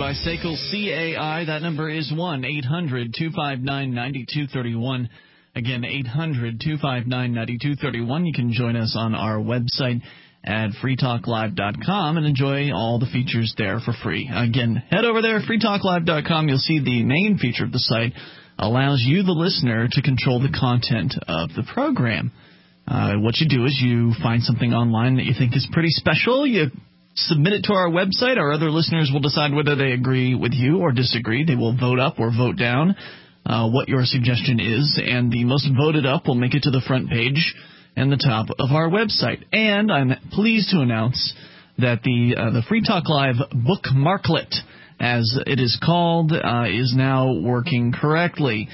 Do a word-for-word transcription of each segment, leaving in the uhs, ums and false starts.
by S A C L C A I. That number is one eight hundred two five nine nine two three one. Again, eight hundred two five nine nine two three one. You can join us on our website at free talk live dot com and enjoy all the features there for free. Again, head over there, free talk live dot com. You'll see the main feature of the site allows you, the listener, to control the content of the program. Uh, what you do is you find something online that you think is pretty special. You submit it to our website. Our other listeners will decide whether they agree with you or disagree. They will vote up or vote down uh, what your suggestion is, and the most voted up will make it to the front page and the top of our website. And I'm pleased to announce that the uh, the Free Talk Live bookmarklet, as it is called, uh, is now working correctly.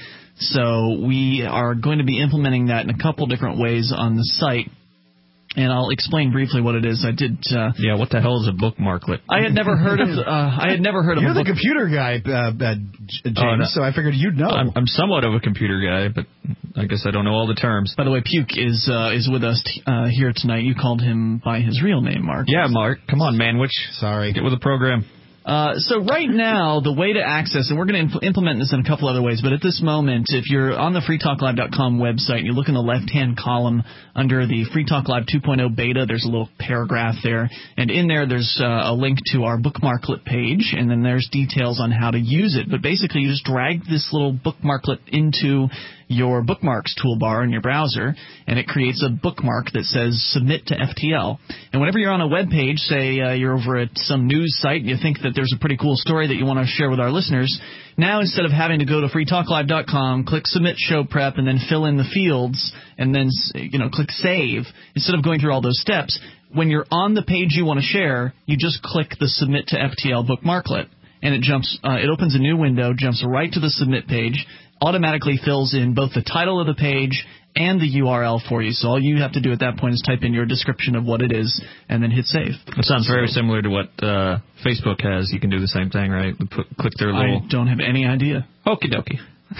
So we are going to be implementing that in a couple different ways on the site, and I'll explain briefly what it is. I did. Uh, yeah, what the hell is a bookmarklet? I had never heard of. Uh, I had never heard of. You're a the book- computer guy, uh, uh, James. Oh, no. So I figured you'd know. I'm, I'm somewhat of a computer guy, but I guess I don't know all the terms. By the way, Puke is uh, is with us t- uh, here tonight. You called him by his real name, Mark. Yeah, Mark. Come on, Manwich. Sorry. Get with the program. Uh, so right now, the way to access, and we're going to impl- implement this in a couple other ways, but at this moment, if you're on the free talk live dot com website and you look in the left-hand column under the Free Talk Live two point oh beta, there's a little paragraph there, and in there there's uh, a link to our bookmarklet page, and then there's details on how to use it. But basically, you just drag this little bookmarklet into your bookmarks toolbar in your browser, and it creates a bookmark that says submit to F T L. And whenever you're on a web page, say uh, you're over at some news site and you think that there's a pretty cool story that you want to share with our listeners, now instead of having to go to free talk live dot com, click submit show prep, and then fill in the fields, and then you know click save, instead of going through all those steps, when you're on the page you want to share, you just click the submit to F T L bookmarklet, and it jumps. Uh, it opens a new window, jumps right to the submit page, automatically fills in both the title of the page and the U R L for you. So all you have to do at that point is type in your description of what it is and then hit save. It sounds very similar to what uh, Facebook has. You can do the same thing, right? Put, click their little... I don't have any idea. Okie dokie.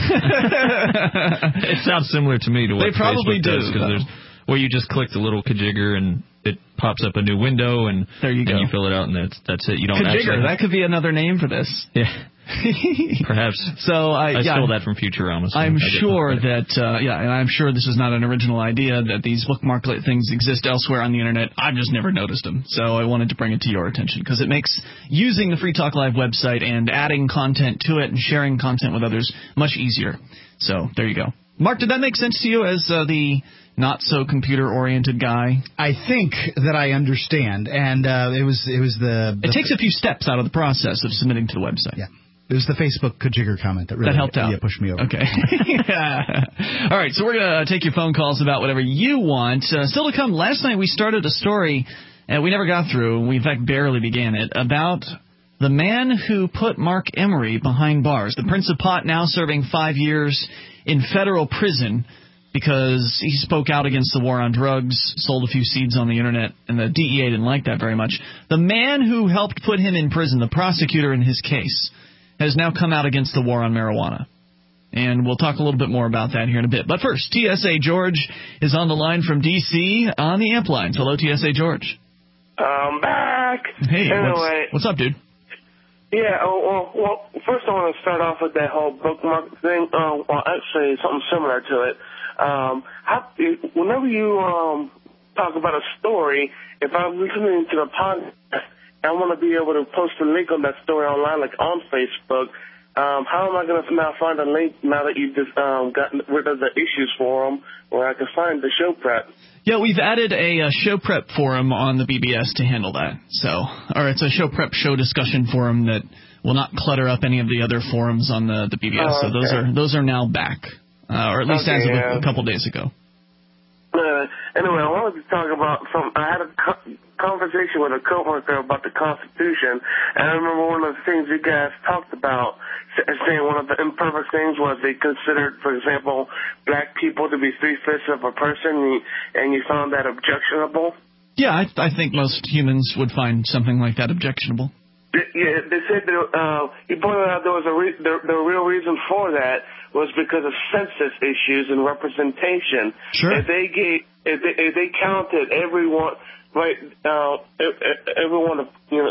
It sounds similar to me to what they probably Facebook do, does. Because there's where you just click the little kajigger and it pops up a new window, and there you go. And you fill it out, and that's that's it. You don't kajigger, actually... that could be another name for this. Yeah. Perhaps. So I, I yeah, stole that from Futurama. So I'm I sure that, uh, yeah, and I'm sure this is not an original idea that these bookmarklet things exist elsewhere on the internet. I've just never noticed them. So I wanted to bring it to your attention because it makes using the Free Talk Live website and adding content to it and sharing content with others much easier. So there you go. Mark, did that make sense to you as uh, the not-so-computer-oriented guy? I think that I understand, and uh, it was it was the, the... It takes a few steps out of the process of submitting to the website. Yeah. It was the Facebook kajigger comment that really that helped out. Yeah, pushed me over. Okay. All right, so we're going to take your phone calls about whatever you want. Uh, still to come, last night we started a story, and we never got through, we in fact barely began it, about the man who put Mark Emery behind bars. The Prince of Pot now serving five years in federal prison because he spoke out against the war on drugs, sold a few seeds on the internet, and the D E A didn't like that very much. The man who helped put him in prison, the prosecutor in his case, has now come out against the war on marijuana. And we'll talk a little bit more about that here in a bit. But first, T S A George is on the line from D C on the amp lines. Hello, T S A George. I'm back. Hey, anyway, what's, what's up, dude? Yeah, oh, well, well, first I want to start off with that whole bookmark thing. Um, well, actually, something similar to it. Um, how, whenever you um, talk about a story, if I'm listening to the podcast, I want to be able to post a link on that story online, like on Facebook. Um, how am I going to now find a link now that you've just um, gotten rid of the issues forum where I can find the show prep? Yeah, we've added a, a show prep forum on the B B S to handle that. So, or it's a show prep show discussion forum that will not clutter up any of the other forums on the, the B B S. Oh, okay. So those are those are now back, uh, or at least okay, as of yeah. a, a couple days ago. Uh, anyway, I wanted to talk about some. I had a co- conversation with a coworker about the Constitution, and I remember one of the things you guys talked about, saying one of the imperfect things was they considered, for example, black people to be three-fifths of a person, and you, and you found that objectionable. Yeah, I, I think most humans would find something like that objectionable. Yeah, they said that, uh, he pointed out there was a re- the, the real reason for that was because of census issues and representation. Sure. If they gave, if they, if they counted everyone, right, uh, everyone, you know,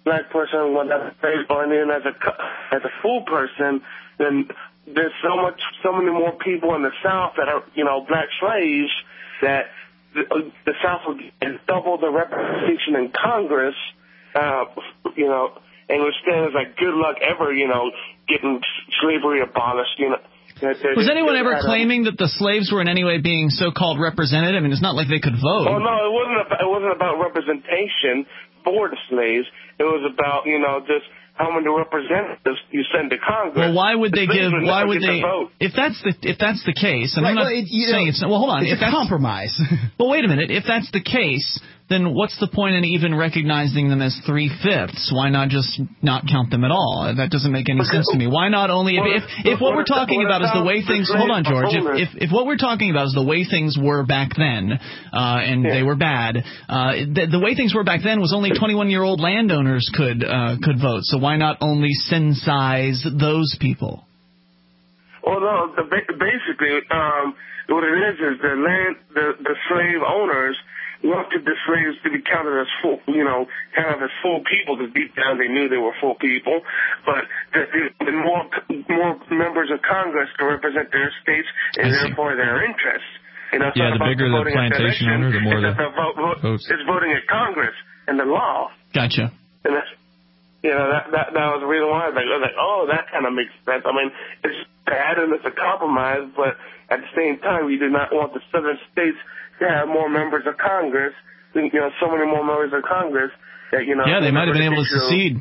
black person was as a slave or then as a as a full person, then there's so much, so many more people in the South that are, you know, black slaves that the, the South will get double the representation in Congress, uh, you know, and it stands like good luck ever, you know, getting slavery abolished, you know. Was anyone ever claiming that the slaves were in any way being so-called represented? I mean, it's not like they could vote. Oh, no, it wasn't about, it wasn't about representation for the slaves. It was about, you know, just how many representatives you send to Congress. Well, why would they give? Why would they? Vote. If that's the if that's the case, and right, I'm not well, it, saying know, it's well. Hold on, it's if a that's, compromise. Well, wait a minute. If that's the case, then what's the point in even recognizing them as three fifths? Why not just not count them at all? That doesn't make any sense to me. Why not only if if, if what we're talking about is the way things? Hold on, George. If, if if what we're talking about is the way things were back then, uh, and they were bad, uh, the, the way things were back then was only twenty-one-year-old landowners could uh, could vote. So why not only sensitize those people? Well, no. The, basically, um, what it is is the land, the the slave owners wanted the slaves to be counted as full, you know, counted as full people, because deep down they knew they were full people. But the, the, the more more members of Congress to represent their states and therefore their interests. You know, yeah, the bigger the plantation owner, the more the, the vote, vote, votes. It's voting at Congress and the law. Gotcha. And that's, you know, that, that that was the reason why I was like, I was like oh, that kind of makes sense. I mean, it's bad and it's a compromise, but at the same time, you do not want the southern states to have more members of Congress, you know, so many more members of Congress that, you know. Yeah, they might have been able to secede.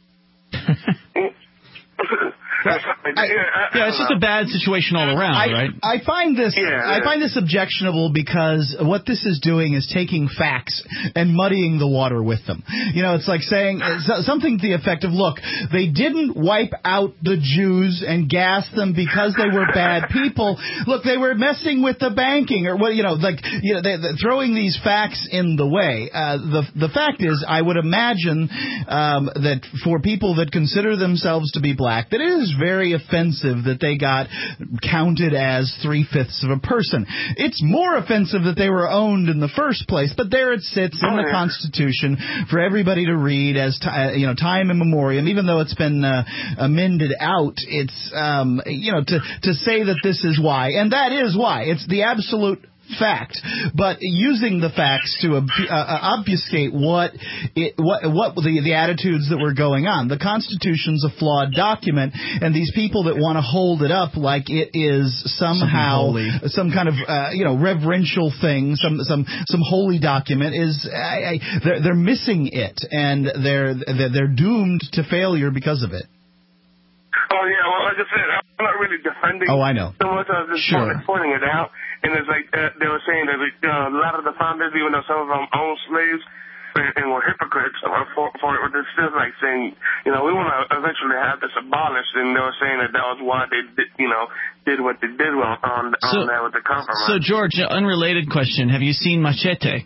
I, yeah, it's just a bad situation all around, I, right? I find this yeah, I yeah. find this objectionable because what this is doing is taking facts and muddying the water with them. You know, it's like saying something to the effect of, look, they didn't wipe out the Jews and gas them because they were bad people. Look, they were messing with the banking, or what, you know, like, you know, they, they're throwing these facts in the way. Uh, the the fact is, I would imagine um, that for people that consider themselves to be black, that it is very offensive that they got counted as three-fifths of a person. It's more offensive that they were owned in the first place, but there it sits in the Constitution for everybody to read as t- you know, time immemorial. Even though it's been uh, amended out, it's um, you know, to to say that this is why, and that is why. It's the absolute fact, but using the facts to uh, uh, obfuscate what it, what what the the attitudes that were going on. The Constitution's a flawed document, and these people that want to hold it up like it is somehow some kind of uh, you know, reverential thing, some some some holy document is I, I, they're, they're missing it, and they're they're doomed to failure because of it. Oh yeah, well, like I said, I'm not really defending. Oh, I know. So much, I was just sure. pointing it out. And it's like uh, they were saying that uh, a lot of the founders, even though some of them owned slaves and, and were hypocrites for, for it, they're still like saying, you know, we want to eventually have this abolished. And they were saying that that was why they, did, you know, did what they did on, on, so, on that with the compromise. So, George, unrelated question: have you seen Machete?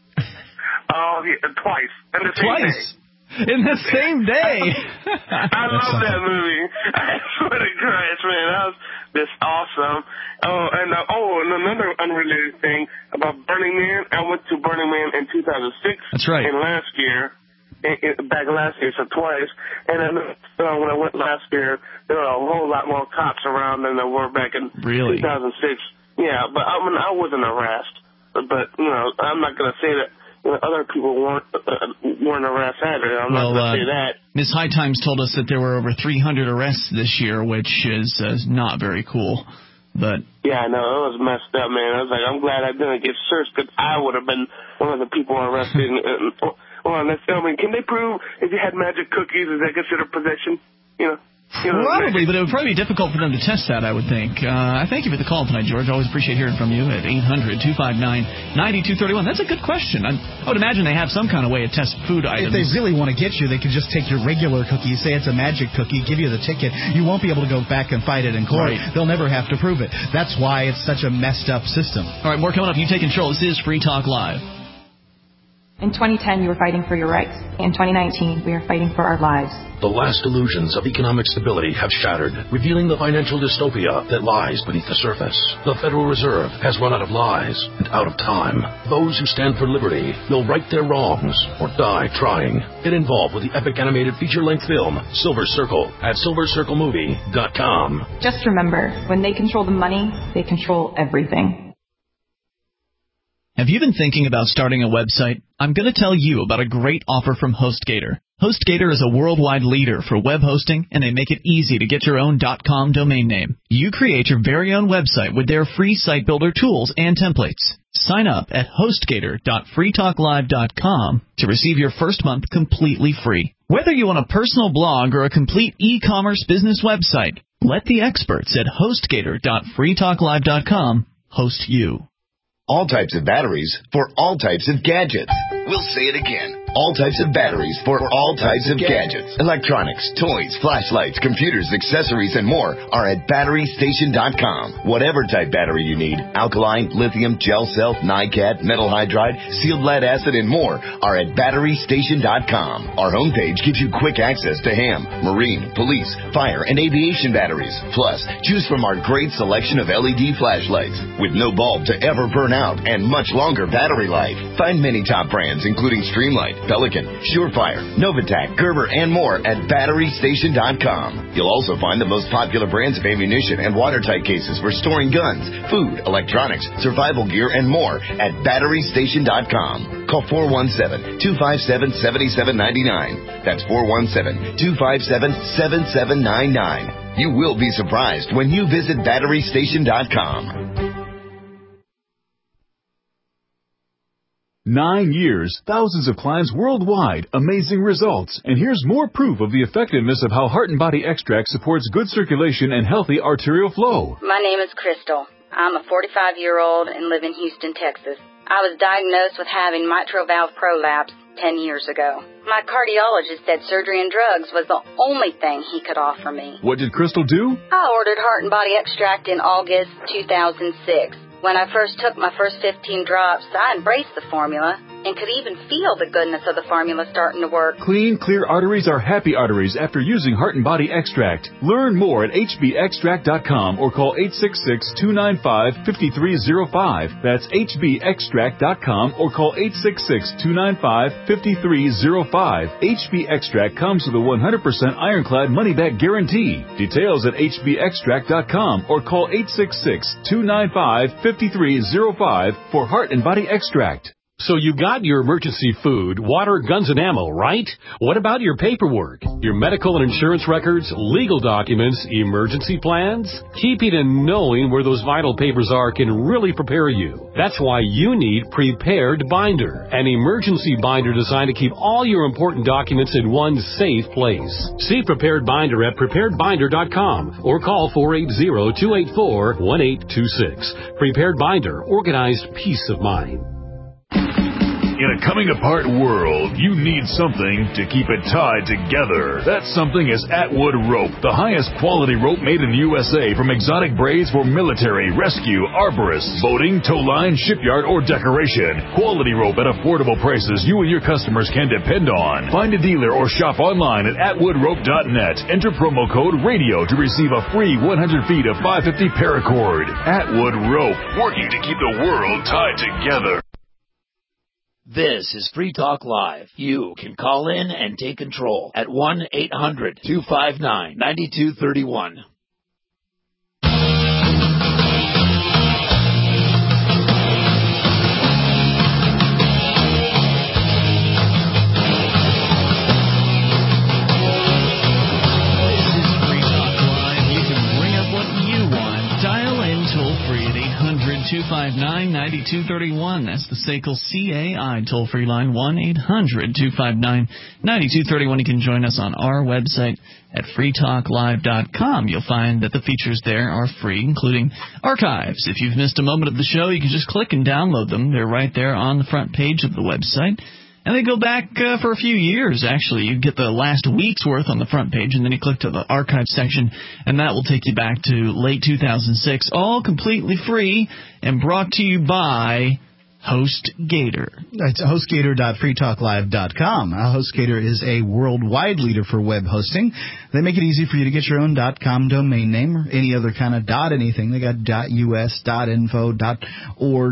Oh, yeah, twice. And the same twice. Day. In the same day. I love that movie. I swear to Christ, man, that was just awesome. Oh, and uh, oh, and another unrelated thing about Burning Man. I went to Burning Man in two thousand six. That's right. And last year, in, in, back last year, so twice. And then uh, when I went last year, there were a whole lot more cops around than there were back in really? two thousand six. Yeah, but I mean, I wasn't harassed. But, but you know, I'm not gonna say that. You know, other people weren't uh, weren't arrested either. I'm well, not going to uh, say that. Miz High Times told us that there were over three hundred arrests this year, which is uh, not very cool. But yeah, I know, it was messed up, man. I was like, I'm glad I didn't get searched, because I would have been one of the people arrested. and, and, well, let's, I mean, can they prove if you had magic cookies, is that considered possession? You know. You know, probably, but it would probably be difficult for them to test that, I would think. Uh, I thank you for the call tonight, George. Always appreciate hearing from you at eight hundred, two five nine, nine two three one. That's a good question. I, I would imagine they have some kind of way to test food items. If they really want to get you, they could just take your regular cookie, say it's a magic cookie, give you the ticket. You won't be able to go back and fight it in court. Right. They'll never have to prove it. That's why it's such a messed up system. All right, more coming up. You take control. This is Free Talk Live. In twenty ten, you were fighting for your rights. In twenty nineteen, we are fighting for our lives. The last illusions of economic stability have shattered, revealing the financial dystopia that lies beneath the surface. The Federal Reserve has run out of lies and out of time. Those who stand for liberty will right their wrongs or die trying. Get involved with the epic animated feature-length film, Silver Circle, at silver circle movie dot com. Just remember, when they control the money, they control everything. Have you been thinking about starting a website? I'm going to tell you about a great offer from HostGator. HostGator is a worldwide leader for web hosting, and they make it easy to get your own .com domain name. You create your very own website with their free site builder tools and templates. Sign up at hostgator dot free talk live dot com to receive your first month completely free. Whether you want a personal blog or a complete e-commerce business website, let the experts at hostgator dot free talk live dot com host you. All types of batteries for all types of gadgets. We'll say it again. All types of batteries for all types of gadgets. Electronics, toys, flashlights, computers, accessories, and more are at battery station dot com. Whatever type battery you need, alkaline, lithium, gel cell, NiCad, metal hydride, sealed lead acid, and more are at battery station dot com. Our homepage gives you quick access to ham, marine, police, fire, and aviation batteries. Plus, choose from our great selection of L E D flashlights with no bulb to ever burn out and much longer battery life. Find many top brands including Streamlight, Pelican, Surefire, Novatac, Gerber, and more at battery station dot com. You'll also find the most popular brands of ammunition and watertight cases for storing guns, food, electronics, survival gear, and more at battery station dot com. Call four one seven, two five seven, seven seven nine nine. That's four one seven, two five seven, seven seven nine nine. You will be surprised when you visit battery station dot com. Nine years, thousands of clients worldwide, amazing results. And here's more proof of the effectiveness of how Heart and Body Extract supports good circulation and healthy arterial flow. My name is Crystal. I'm a forty-five-year-old and live in Houston, Texas. I was diagnosed with having mitral valve prolapse ten years ago. My cardiologist said surgery and drugs was the only thing he could offer me. What did Crystal do? I ordered Heart and Body Extract in August two thousand six. When I first took my first fifteen drops, I embraced the formula and could even feel the goodness of the formula starting to work. Clean, clear arteries are happy arteries after using Heart and Body Extract. Learn more at h b extract dot com or call eight six six, two nine five, five three zero five. That's h b extract dot com or call eight six six, two nine five, five three zero five. H B Extract comes with a one hundred percent ironclad money-back guarantee. Details at h b extract dot com or call eight six six, two nine five, five three zero five for Heart and Body Extract. So you got your emergency food, water, guns, and ammo, right? What about your paperwork? Your medical and insurance records, legal documents, emergency plans? Keeping and knowing where those vital papers are can really prepare you. That's why you need Prepared Binder, an emergency binder designed to keep all your important documents in one safe place. See Prepared Binder at prepared binder dot com or call four eight zero, two eight four, one eight two six. Prepared Binder, organized peace of mind. In a coming-apart world, you need something to keep it tied together. That something is Atwood Rope, the highest quality rope made in the U S A, from exotic braids for military, rescue, arborists, boating, tow line, shipyard, or decoration. Quality rope at affordable prices you and your customers can depend on. Find a dealer or shop online at atwood rope dot net. Enter promo code RADIO to receive a free one hundred feet of five fifty paracord. Atwood Rope, working to keep the world tied together. This is Free Talk Live. You can call in and take control at one eight hundred, two five nine, nine two three one. two five nine, nine two three one. That's the S A C L C A I toll-free line, one eight hundred, two five nine, nine two three one. You can join us on our website at free talk live dot com. You'll find that the features there are free, including archives. If you've missed a moment of the show, you can just click and download them. They're right there on the front page of the website. And they go back uh, for a few years, actually. You get the last week's worth on the front page, and then you click to the archive section, and that will take you back to late two thousand six, all completely free and brought to you by HostGator. That's HostGator dot free talk live dot com. Uh, HostGator is a worldwide leader for web hosting. They make it easy for you to get your own .com domain name or any other kind of dot anything. They got .us, .info, .org,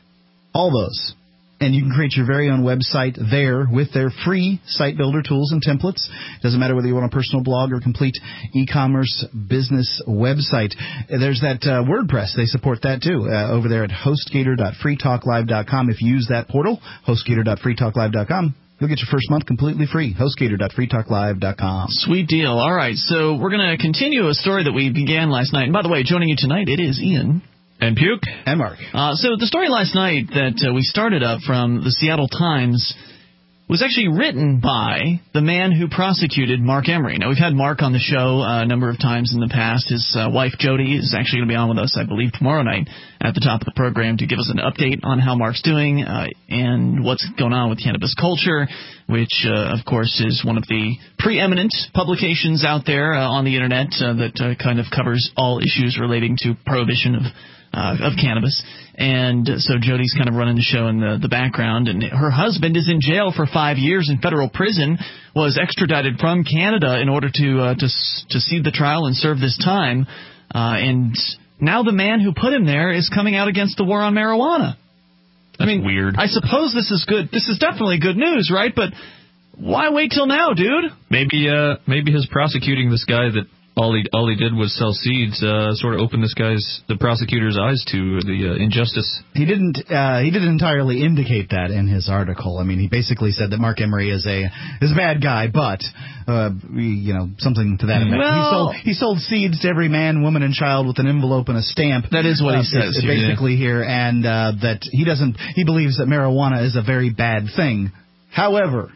all those. And you can create your very own website there with their free site builder tools and templates. Doesn't matter whether you want a personal blog or complete e-commerce business website. There's that uh, WordPress. They support that, too, uh, over there at HostGator dot free talk live dot com. If you use that portal, HostGator dot free talk live dot com, you'll get your first month completely free. HostGator dot free talk live dot com. Sweet deal. All right, so we're going to continue a story that we began last night. And by the way, joining you tonight, it is Ian. And Puke. And Mark. Uh, so the story last night that uh, we started up from the Seattle Times was actually written by the man who prosecuted Mark Emery. Now, we've had Mark on the show uh, a number of times in the past. His uh, wife, Jody, is actually going to be on with us, I believe, tomorrow night at the top of the program to give us an update on how Mark's doing uh, and what's going on with cannabis culture, which, uh, of course, is one of the preeminent publications out there uh, on the Internet uh, that uh, kind of covers all issues relating to prohibition of Uh, of cannabis. And so Jody's kind of running the show in the, the background, and her husband is in jail for five years in federal prison, was extradited from Canada in order to uh, to to see the trial and serve this time. Uh, and now the man who put him there is coming out against the war on marijuana. That's I mean, weird. I suppose this is good. This is definitely good news, right? But why wait till now, dude? Maybe uh, maybe his prosecuting this guy that all he all he did was sell seeds uh, sort of opened this guy's the prosecutor's eyes to the uh, injustice. He didn't uh, he didn't entirely indicate that in his article. I mean, he basically said that Mark Emery is a is a bad guy, but uh, you know, something to that effect. Well, he sold he sold seeds to every man, woman, and child with an envelope and a stamp. That is what uh, he says here, basically yeah. here, and uh, that he doesn't he believes that marijuana is a very bad thing. However,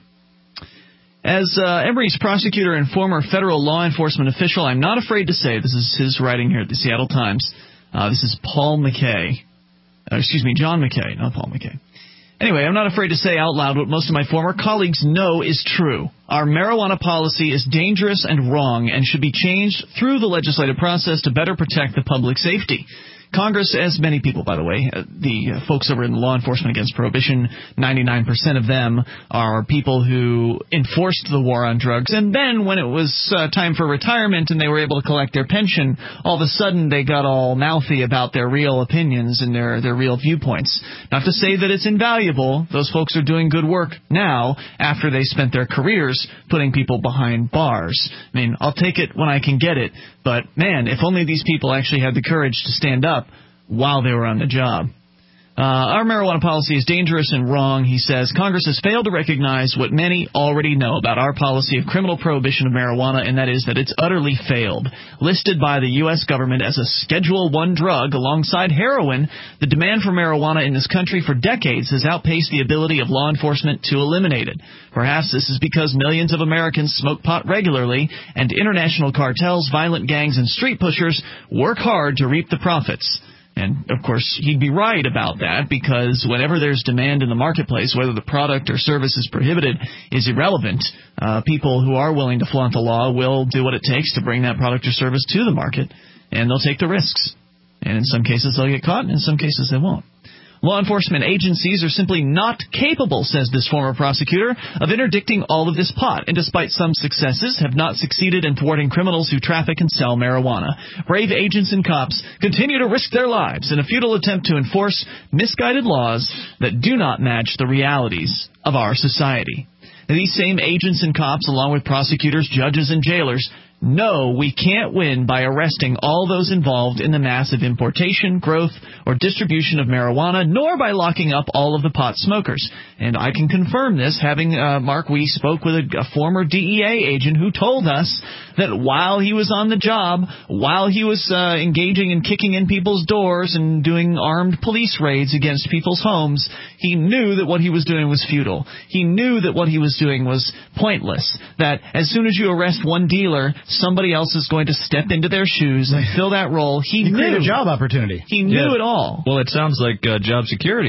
as uh, Emery's prosecutor and former federal law enforcement official, I'm not afraid to say, this is his writing here at the Seattle Times, uh, this is Paul McKay, uh, excuse me, John McKay, not Paul McKay. Anyway, I'm not afraid to say out loud what most of my former colleagues know is true. Our marijuana policy is dangerous and wrong and should be changed through the legislative process to better protect the public safety. Congress, as many people, by the way, uh, the uh, folks over in Law Enforcement Against Prohibition, ninety-nine percent of them are people who enforced the war on drugs. And then when it was uh, time for retirement and they were able to collect their pension, all of a sudden they got all mouthy about their real opinions and their, their real viewpoints. Not to say that it's invaluable. Those folks are doing good work now after they spent their careers putting people behind bars. I mean, I'll take it when I can get it. But, man, if only these people actually had the courage to stand up while they were on the job. Uh, our marijuana policy is dangerous and wrong, he says. Congress has failed to recognize what many already know about our policy of criminal prohibition of marijuana, and that is that it's utterly failed. Listed by the U S government as a Schedule one drug alongside heroin, the demand for marijuana in this country for decades has outpaced the ability of law enforcement to eliminate it. Perhaps this is because millions of Americans smoke pot regularly, and international cartels, violent gangs, and street pushers work hard to reap the profits. And, of course, he'd be right about that, because whenever there's demand in the marketplace, whether the product or service is prohibited is irrelevant. Uh, people who are willing to flaunt the law will do what it takes to bring that product or service to the market, and they'll take the risks. And in some cases they'll get caught, and in some cases they won't. Law enforcement agencies are simply not capable, says this former prosecutor, of interdicting all of this pot, and despite some successes, have not succeeded in thwarting criminals who traffic and sell marijuana. Brave agents and cops continue to risk their lives in a futile attempt to enforce misguided laws that do not match the realities of our society. And these same agents and cops, along with prosecutors, judges, and jailers, know we can't win by arresting all those involved in the massive importation, growth, or distribution of marijuana, nor by locking up all of the pot smokers. And I can confirm this, having, uh, Mark, we spoke with a, a former D E A agent who told us that while he was on the job, while he was uh, engaging in kicking in people's doors and doing armed police raids against people's homes, he knew that what he was doing was futile. He knew that what he was doing was pointless, that as soon as you arrest one dealer, somebody else is going to step into their shoes and fill that role. He you knew create a job opportunity. He knew yeah. it all. Well, it sounds like uh, job security.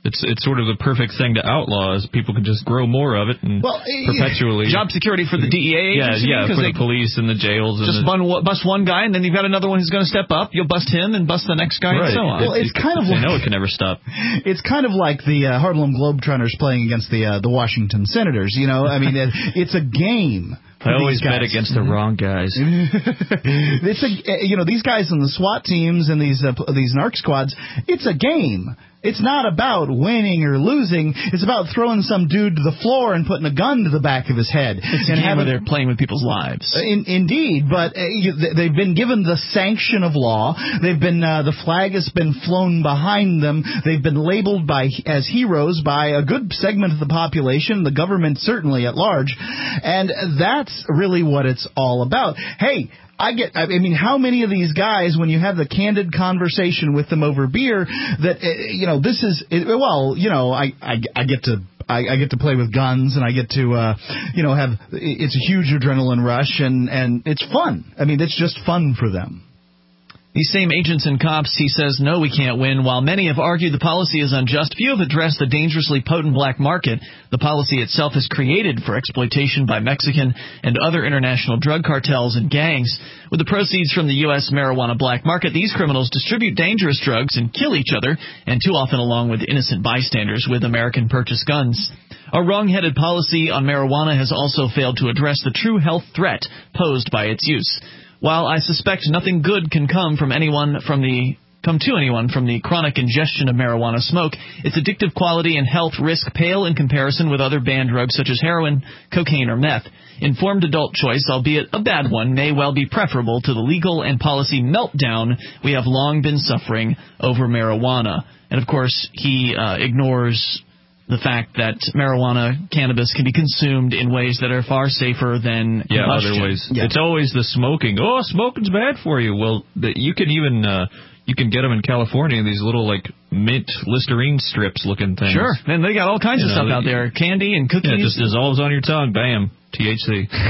It's it's sort of the perfect thing to outlaw, is people can just grow more of it and well, perpetually. Job security for the D E A agency. Yeah, yeah, for the police and the jails. And just the, bun, bust one guy, and then you've got another one who's going to step up. You'll bust him and bust the next guy, right. and so on. Well, it's it, kind of they like, know it can never stop. It's kind of like the uh, Harlem Globetrotters playing against the uh, the Washington Senators. You know, I mean, it, it's a game. I always bet against the wrong guys. It's a, you know, these guys in the SWAT teams and these uh, these narc squads. It's a game. It's not about winning or losing. It's about throwing some dude to the floor and putting a gun to the back of his head. It's a and game having, where they're playing with people's lives. In, indeed, but uh, you, they've been given the sanction of law. They've been uh, the flag has been flown behind them. They've been labeled by as heroes by a good segment of the population, the government certainly at large, and that's really what it's all about. Hey. I get. I mean, how many of these guys, when you have the candid conversation with them over beer, that uh, you know, this is well, you know, I I, I get to. I, I get to play with guns, and I get to, uh, you know, have. It's a huge adrenaline rush, and and it's fun. I mean, it's just fun for them. These same agents and cops, he says, no, we can't win. While many have argued the policy is unjust, few have addressed the dangerously potent black market the policy itself has created for exploitation by Mexican and other international drug cartels and gangs. With the proceeds from the U S marijuana black market, these criminals distribute dangerous drugs and kill each other, and too often along with innocent bystanders with American-purchased guns. A wrong-headed policy on marijuana has also failed to address the true health threat posed by its use. While I suspect nothing good can come from anyone from the come to anyone from the chronic ingestion of marijuana smoke, its addictive quality and health risk pale in comparison with other banned drugs such as heroin, cocaine, or meth. Informed adult choice, albeit a bad one, may well be preferable to the legal and policy meltdown we have long been suffering over marijuana. And, of course, he uh, ignores the fact that marijuana, cannabis, can be consumed in ways that are far safer than yeah, combustion. other ways. Yeah. It's always the smoking. Oh, smoking's bad for you. Well, the, you can even uh, you can get them in California. These little like mint Listerine strips looking things. Sure, and they got all kinds you of know, stuff out there, candy and cookies. Yeah, it just dissolves on your tongue. Bam. T H C. We're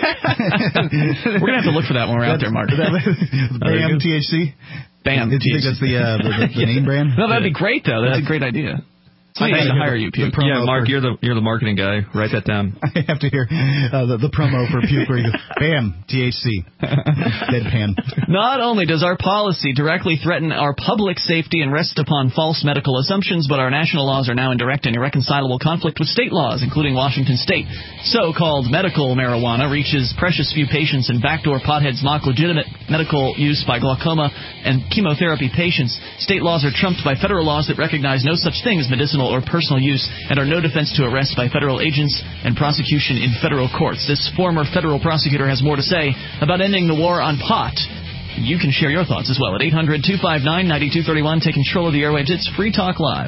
gonna have to look for that when we're out there, Mark. Bam, T H C. Bam. Do you think that's the, uh, the, the name brand? No, that'd be great though. That's a great idea. I have to hire you, Puke. Yeah, Mark, you're the you're the marketing guy. Write that down. I have to hear uh, the, the promo for Puke where you go, bam, T H C. Deadpan. Not only does our policy directly threaten our public safety and rest upon false medical assumptions, but our national laws are now in direct and irreconcilable conflict with state laws, including Washington state. So-called medical marijuana reaches precious few patients, and backdoor potheads mock legitimate medical use by glaucoma and chemotherapy patients. State laws are trumped by federal laws that recognize no such thing as medicinal or personal use and are no defense to arrest by federal agents and prosecution in federal courts. This former federal prosecutor has more to say about ending the war on pot. You can share your thoughts as well at eight hundred two five nine nine two three one. Take control of the airwaves. It's Free Talk Live.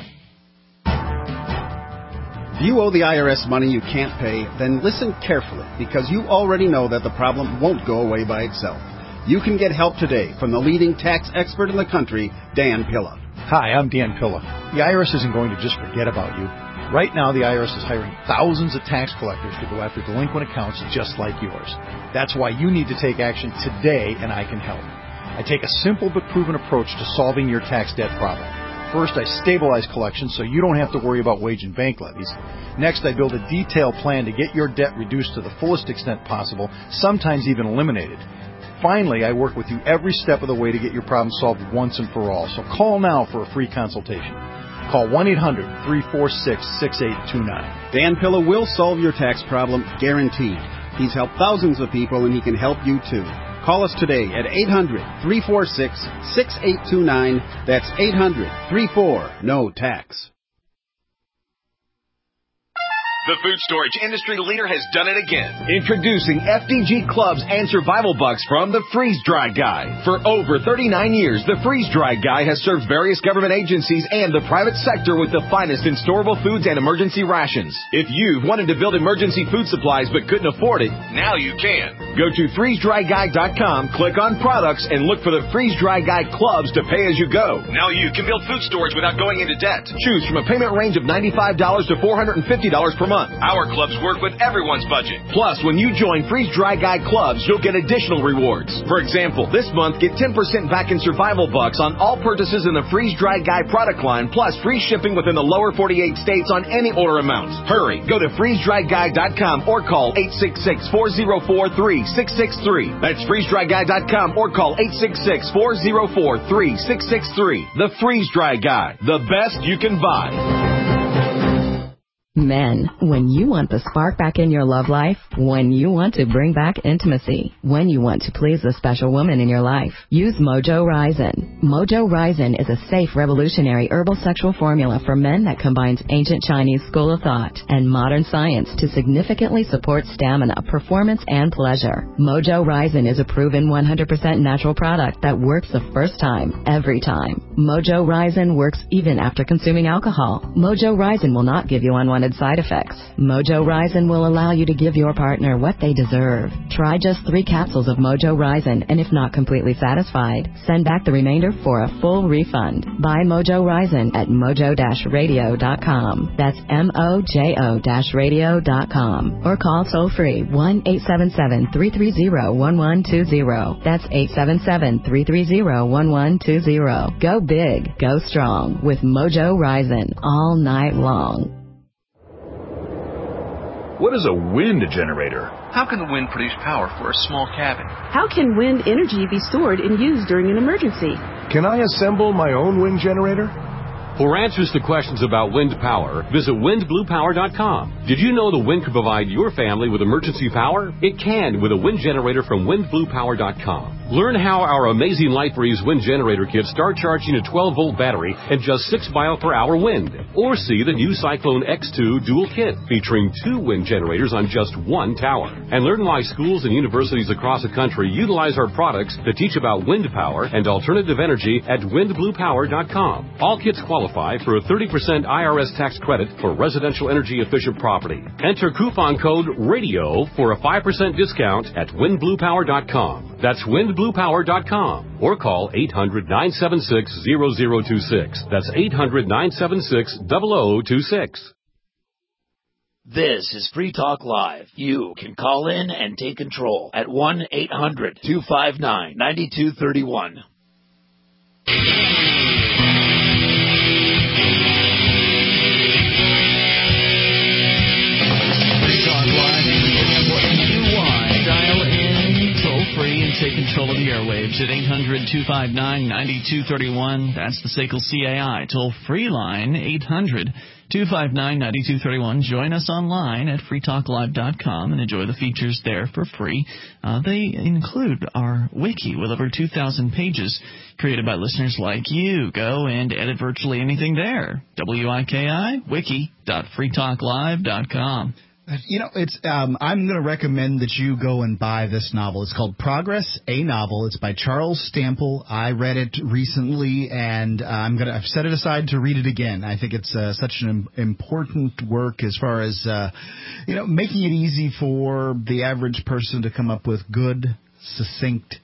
If you owe the I R S money you can't pay, then listen carefully, because you already know that the problem won't go away by itself. You can get help today from the leading tax expert in the country, Dan Pilla. Hi, I'm Dan Pilla. The I R S isn't going to just forget about you. Right now, the I R S is hiring thousands of tax collectors to go after delinquent accounts just like yours. That's why you need to take action today, and I can help. I take a simple but proven approach to solving your tax debt problem. First, I stabilize collections so you don't have to worry about wage and bank levies. Next, I build a detailed plan to get your debt reduced to the fullest extent possible, sometimes even eliminated. Finally, I work with you every step of the way to get your problem solved once and for all. So call now for a free consultation. Call one eight hundred three four six six eight two nine. Dan Pilla will solve your tax problem, guaranteed. He's helped thousands of people, and he can help you too. Call us today at eight hundred three four six six eight two nine. That's eight hundred three four N O tax. The food storage industry leader has done it again. Introducing F D G Clubs and Survival Bucks from the Freeze Dry Guy. For over thirty-nine years, the Freeze Dry Guy has served various government agencies and the private sector with the finest in storable foods and emergency rations. If you've wanted to build emergency food supplies but couldn't afford it, now you can. Go to freeze dry guy dot com, click on products, and look for the Freeze Dry Guy Clubs to pay as you go. Now you can build food storage without going into debt. Choose from a payment range of ninety-five dollars to four hundred fifty dollars per month. month. Our clubs work with everyone's budget. Plus, when you join Freeze Dry Guy clubs, you'll get additional rewards. For example, this month, get ten percent back in survival bucks on all purchases in the Freeze Dry Guy product line, plus free shipping within the lower forty-eight states on any order amount. Hurry, go to freeze dry guy dot com or call eight six six, four oh four, three six six three. That's freeze dry guy dot com or call eight six six, four oh four, three six six three. The Freeze Dry Guy, the best you can buy. Men, when you want the spark back in your love life, when you want to bring back intimacy, when you want to please a special woman in your life, use Mojo Ryzen. Mojo Ryzen is a safe, revolutionary herbal sexual formula for men that combines ancient Chinese school of thought and modern science to significantly support stamina, performance, and pleasure. Mojo Ryzen is a proven one hundred percent natural product that works the first time, every time. Mojo Ryzen works even after consuming alcohol. Mojo Ryzen will not give you unwanted side effects. Mojo Ryzen will allow you to give your partner what they deserve. Try just three capsules of Mojo Ryzen, and if not completely satisfied, send back the remainder for a full refund. Buy Mojo Ryzen at mojo dash radio dot com. That's M O J O radio dot com. Or call toll free one eight seven seven, three three zero, one one two zero. That's eight seven seven, three three zero, one one two zero. Go big, go strong with Mojo Ryzen all night long. What is a wind generator? How can the wind produce power for a small cabin? How can wind energy be stored and used during an emergency? Can I assemble my own wind generator? For answers to questions about wind power, visit wind blue power dot com. Did you know the wind could provide your family with emergency power? It can with a wind generator from wind blue power dot com. Learn how our amazing LightBreeze wind generator kits start charging a twelve volt battery and just six mile per hour wind. Or see the new Cyclone X two dual kit featuring two wind generators on just one tower. And learn why schools and universities across the country utilize our products to teach about wind power and alternative energy at wind blue power dot com. All kits qualify for a thirty percent I R S tax credit for residential energy efficient property. Enter coupon code RADIO for a five percent discount at wind blue power dot com. That's wind blue power dot com. Or call eight hundred, nine seven six, zero zero two six. That's eight hundred, nine seven six, zero zero two six. This is Free Talk Live. You can call in and take control at one eight hundred, two five nine, nine two three one. Take control of the airwaves at eight hundred, two five nine, nine two three one. That's the S A C L C A I toll-free line, eight hundred, two five nine, nine two three one. Join us online at free talk live dot com and enjoy the features there for free. Uh, they include our wiki with over two thousand pages created by listeners like you. Go and edit virtually anything there. W I K I, wiki dot free talk live dot com. You know, it's. Um, I'm going to recommend that you go and buy this novel. It's called Progress, a Novel. It's by Charles Stample. I read it recently, and uh, I'm going to. I've set it aside to read it again. I think it's uh, such an important work as far as uh, you know, making it easy for the average person to come up with good, succinct,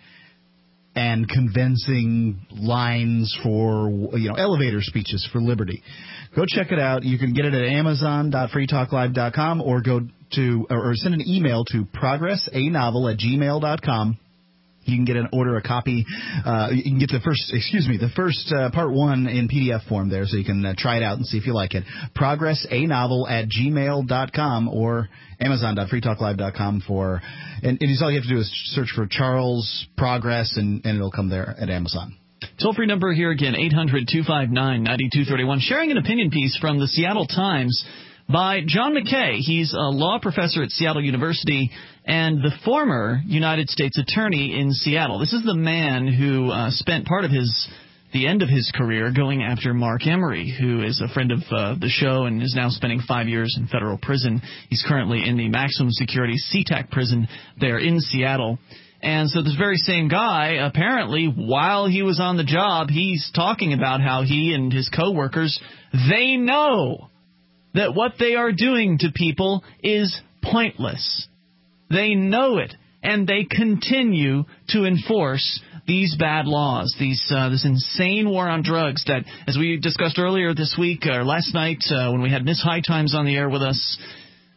and convincing lines for, you know, elevator speeches for liberty. Go check it out. You can get it at amazon dot free talk live dot com or go to or send an email to progress a novel at gmail dot com. You can get an order a copy. Uh, you can get the first, excuse me, the first uh, part one in P D F form there, so you can uh, try it out and see if you like it. progress a novel at gmail dot com or amazon dot free talk live dot com for, and, and all you have to do is search for Charles Progress, and, and it'll come there at Amazon. Toll-free number here again, eight hundred, two five nine, nine two three one. Sharing an opinion piece from the Seattle Times by John McKay. He's a law professor at Seattle University and the former United States Attorney in Seattle. This is the man who uh, spent part of his the end of his career going after Mark Emery, who is a friend of uh, the show and is now spending five years in federal prison. He's currently in the maximum security SeaTac prison there in Seattle. And so this very same guy, apparently, while he was on the job, he's talking about how he and his coworkers, they know that what they are doing to people is pointless. They know it, and they continue to enforce these bad laws, these uh, this insane war on drugs that, as we discussed earlier this week or last night uh, when we had Miss High Times on the air with us,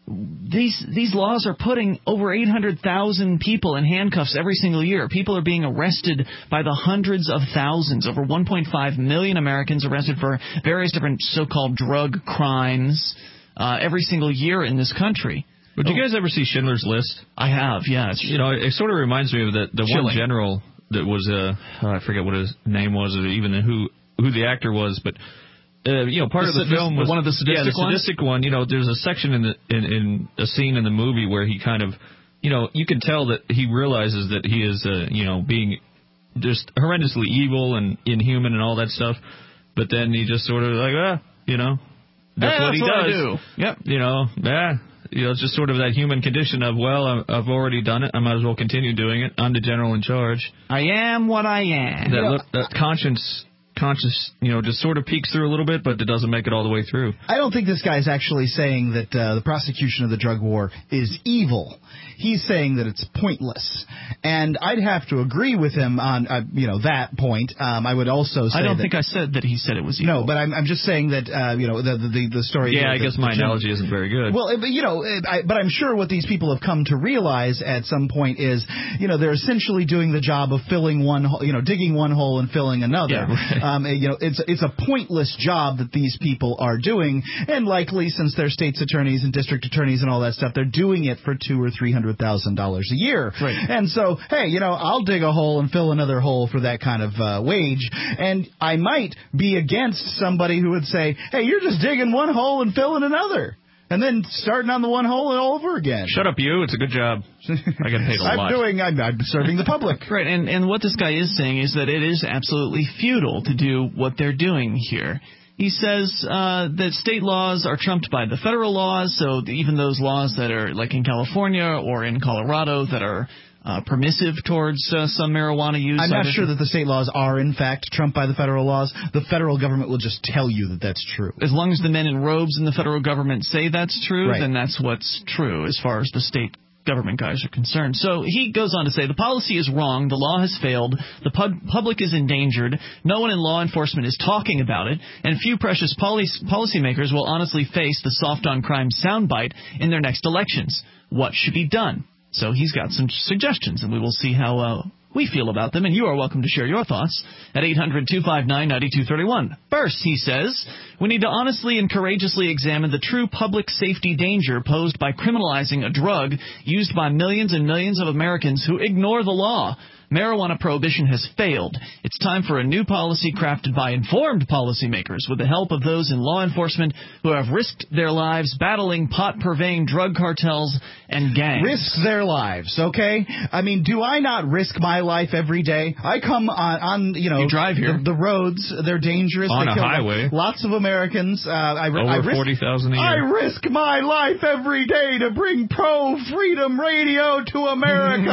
these these laws are putting over eight hundred thousand people in handcuffs every single year. People are being arrested by the hundreds of thousands. Over one point five million Americans arrested for various different so-called drug crimes uh, every single year in this country. But did you guys ever see Schindler's List? I have, yeah. It's, you know, it, it sort of reminds me of the, the one general that was, uh, oh, I forget what his name was, or even who who the actor was, but... Uh, you know, part the, of the film was one of the sadistic, yeah, the sadistic one. You know, there's a section in the in, in a scene in the movie where he kind of, you know, you can tell that he realizes that he is, uh, you know, being just horrendously evil and inhuman and all that stuff. But then he just sort of like, ah, you know, that's hey, what that's he what does. I do. Yep. You know, yeah. You know, it's just sort of that human condition of, well, I've already done it. I might as well continue doing it. I'm the general in charge. I am what I am. That, yeah. look, that conscience. Conscious, you know, just sort of peeks through a little bit, but it doesn't make it all the way through. I don't think this guy's actually saying that uh, the prosecution of the drug war is evil. He's saying that it's pointless. And I'd have to agree with him on, uh, you know, that point. Um, I would also say I don't that, think I said that he said it was evil. No, but I'm, I'm just saying that, uh, you know, the the, the story... Yeah, the, I guess the, my the, analogy isn't very good. Well, but, you know, I, but I'm sure what these people have come to realize at some point is, you know, they're essentially doing the job of filling one, you know, digging one hole and filling another. Yeah, right. Um, you know, it's it's a pointless job that these people are doing, and likely since they're state's attorneys and district attorneys and all that stuff, they're doing it for two or three hundred thousand dollars a year. Right. And so, hey, you know, I'll dig a hole and fill another hole for that kind of uh, wage, and I might be against somebody who would say, hey, you're just digging one hole and filling another. And then starting on the one hole all over again. Shut up, you. It's a good job. I get paid a I'm lot. doing, I'm, I'm serving the public. Right, and, and what this guy is saying is that it is absolutely futile to do what they're doing here. He says uh, that state laws are trumped by the federal laws, so even those laws that are, like in California or in Colorado, that are uh, permissive towards uh, some marijuana use. I'm not sure that the state laws are, in fact, trumped by the federal laws. The federal government will just tell you that that's true. As long as the men in robes in the federal government say that's true, right. then that's what's true as far as the state government guys are concerned. So he goes on to say the policy is wrong, the law has failed, the pub- public is endangered, no one in law enforcement is talking about it, and few precious policy- policymakers will honestly face the soft on crime soundbite in their next elections. What should be done? So he's got some suggestions, and we will see how uh, we feel about them, and you are welcome to share your thoughts at eight hundred two five nine nine two three one. First, he says, we need to honestly and courageously examine the true public safety danger posed by criminalizing a drug used by millions and millions of Americans who ignore the law. Marijuana prohibition has failed. It's time for a new policy crafted by informed policymakers with the help of those in law enforcement who have risked their lives battling pot-purveying drug cartels and gangs. Risk their lives, okay? I mean, do I not risk my life every day? I come on, on you know, you drive here. The, the roads, they're dangerous. On they a kill highway. Lots of Americans. Uh, I, Over I risk, forty thousand a year. I risk my life every day to bring pro-freedom radio to America.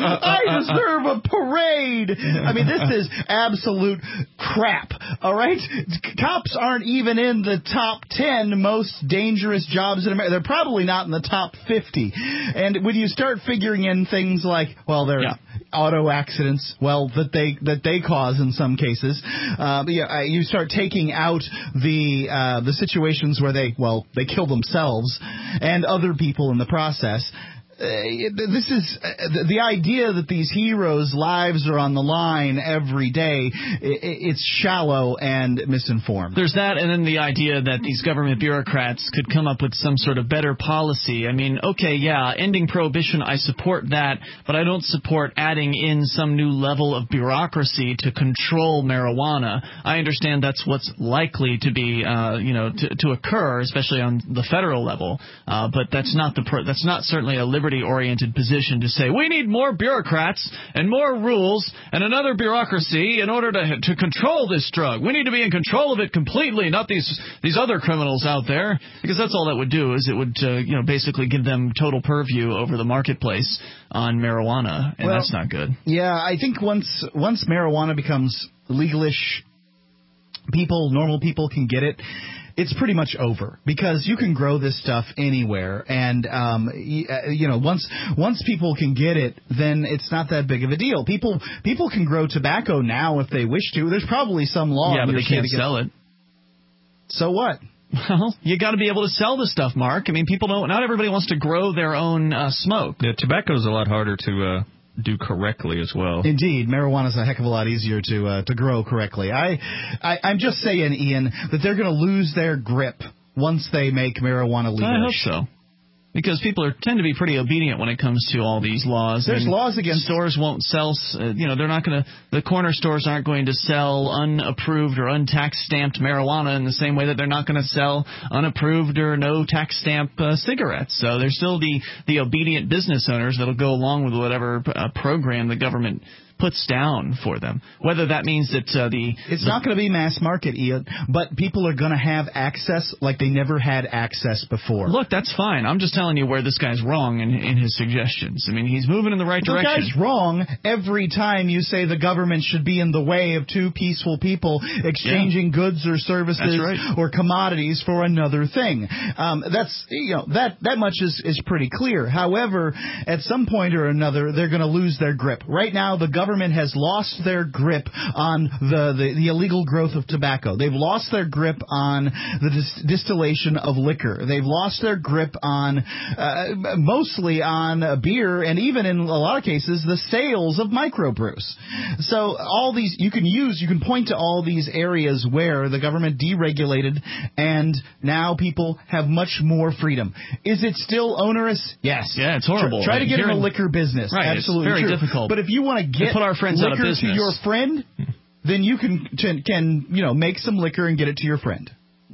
I deserve a parade. I mean, this is absolute crap, all right? Cops aren't even in the top ten most dangerous jobs in America. They're probably not in the top fifty. And when you start figuring in things like, well, they're yeah. auto accidents, well, that they that they cause in some cases, uh, yeah, you start taking out the uh, the situations where they, well, they kill themselves and other people in the process. Uh, this is uh, the, the idea that these heroes' lives are on the line every day. It, it's shallow and misinformed. There's that, and then the idea that these government bureaucrats could come up with some sort of better policy. I mean, okay, yeah, ending prohibition, I support that, but I don't support adding in some new level of bureaucracy to control marijuana. I understand that's what's likely to be, uh, you know, to, to occur, especially on the federal level. Uh, but that's not the pro- that's not certainly a liberty oriented position to say we need more bureaucrats and more rules and another bureaucracy in order to to control this drug. We need to be in control of it completely, not these these other criminals out there, because that's all that would do is it would uh, you know basically give them total purview over the marketplace on marijuana, and well, that's not good. Yeah, I think once once marijuana becomes legalish, people, normal people can get it. It's pretty much over because you can grow this stuff anywhere, and um, you, you know once once people can get it, then it's not that big of a deal. People people can grow tobacco now if they wish to. There's probably some law. Yeah, in but your they can't state sell it. So what? Well, you got to be able to sell the stuff, Mark. I mean, people don't. Not everybody wants to grow their own uh, smoke. Yeah, tobacco's a lot harder to uh, do correctly as well. Indeed, marijuana's a heck of a lot easier to uh, to grow correctly. I, I I'm just saying, Ian, that they're going to lose their grip once they make marijuana legal. I hope so. Because people are tend to be pretty obedient when it comes to all these laws. There's and laws against stores won't sell. Uh, you know, they're not going to. The corner stores aren't going to sell unapproved or untax stamped marijuana in the same way that they're not going to sell unapproved or no tax stamp uh, cigarettes. So there's still the the obedient business owners that'll go along with whatever uh, program the government puts down for them. Whether that means that uh, the... It's the, not going to be mass market, Ian, but people are going to have access like they never had access before. Look, that's fine. I'm just telling you where this guy's wrong in, in his suggestions. I mean, he's moving in the right the direction. The guy's wrong every time you say the government should be in the way of two peaceful people exchanging yeah. goods or services right. or commodities for another thing. Um, that's, you know, that, that much is, is pretty clear. However, at some point or another, they're going to lose their grip. Right now, the government government has lost their grip on the, the, the illegal growth of tobacco. They've lost their grip on the dis- distillation of liquor. They've lost their grip on, uh, mostly on uh, beer, and even in a lot of cases, the sales of microbrews. So all these, you can use, you can point to all these areas where the government deregulated, and now people have much more freedom. Is it still onerous? Yes. Yeah, it's horrible. Try, try to get Hearing, in the liquor business. Right, Absolutely it's very true. difficult. But if you want to get put our friends liquor out of business to your friend, then you can can you know make some liquor and get it to your friend.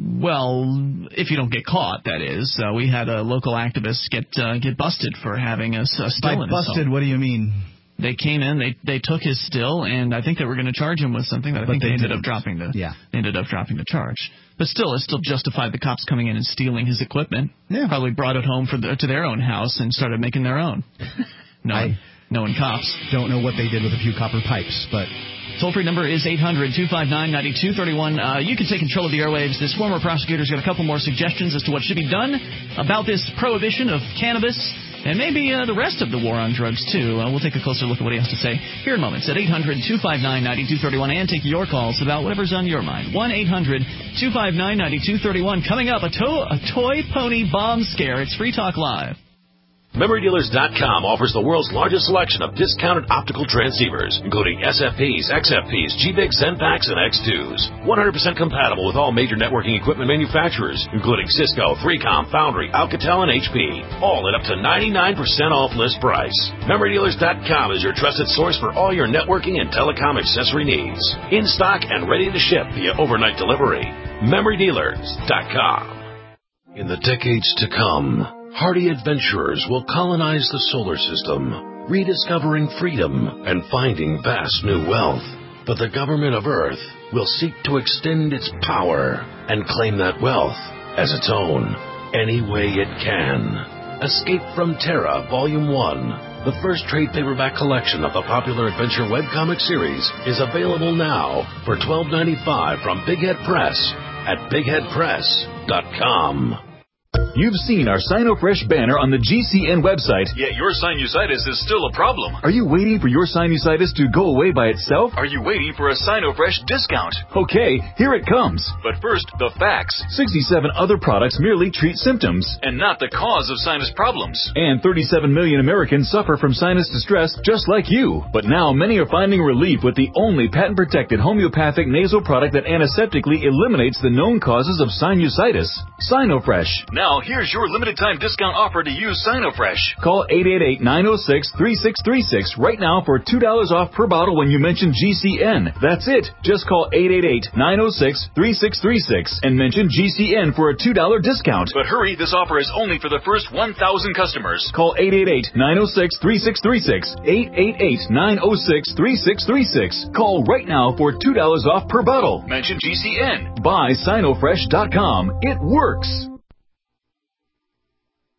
Well, if you don't get caught, that is. Uh, we had a local activist get uh, get busted for having a, a still By in his busted, home. What do you mean? They came in, they they took his still, and I think they were going to charge him with something. That I But think they they, ended didn't. up dropping the Yeah. they ended up dropping the charge. But still, it still justified the cops coming in and stealing his equipment. Yeah. Probably brought it home for the, to their own house and started making their own. No, I knowing cops. Don't know what they did with a few copper pipes, but. Toll-free number is eight hundred, two five nine, nine two three one. Uh, you can take control of the airwaves. This former prosecutor's got a couple more suggestions as to what should be done about this prohibition of cannabis and maybe uh, the rest of the war on drugs, too. Uh, we'll take a closer look at what he has to say here in moments at eight hundred, two five nine, nine two three one and take your calls about whatever's on your mind. one eight hundred, two five nine, nine two three one. Coming up, a, to- a toy pony bomb scare. It's Free Talk Live. Memory Dealers dot com offers the world's largest selection of discounted optical transceivers, including S F Ps, X F Ps, G B I Gs, Zenpaks, and X twos. one hundred percent compatible with all major networking equipment manufacturers, including Cisco, three com, Foundry, Alcatel, and H P. All at up to ninety-nine percent off list price. Memory Dealers dot com is your trusted source for all your networking and telecom accessory needs. In stock and ready to ship via overnight delivery. Memory Dealers dot com. In the decades to come, hardy adventurers will colonize the solar system, rediscovering freedom and finding vast new wealth. But the government of Earth will seek to extend its power and claim that wealth as its own any way it can. Escape from Terra Volume one, the first trade paperback collection of the popular adventure webcomic series, is available now for twelve ninety-five from Big Head Press at big head press dot com. You've seen our SinoFresh banner on the G C N website. Yet your sinusitis is still a problem. Are you waiting for your sinusitis to go away by itself? Are you waiting for a SinoFresh discount? Okay, here it comes. But first, the facts. sixty-seven other products merely treat symptoms. And not the cause of sinus problems. And thirty-seven million Americans suffer from sinus distress just like you. But now many are finding relief with the only patent-protected homeopathic nasal product that antiseptically eliminates the known causes of sinusitis. SinoFresh. Now, here's your limited time discount offer to use SinoFresh. Call eight eight eight, nine oh six, three six three six right now for two dollars off per bottle when you mention G C N. That's it. Just call eight eight eight, nine oh six, three six three six and mention G C N for a two dollars discount. But hurry, this offer is only for the first one thousand customers. Call eight eight eight, nine oh six, three six three six, eight eight eight, nine oh six, three six three six. Call right now for two dollars off per bottle. Mention G C N. Buy Sinofresh dot com. It works.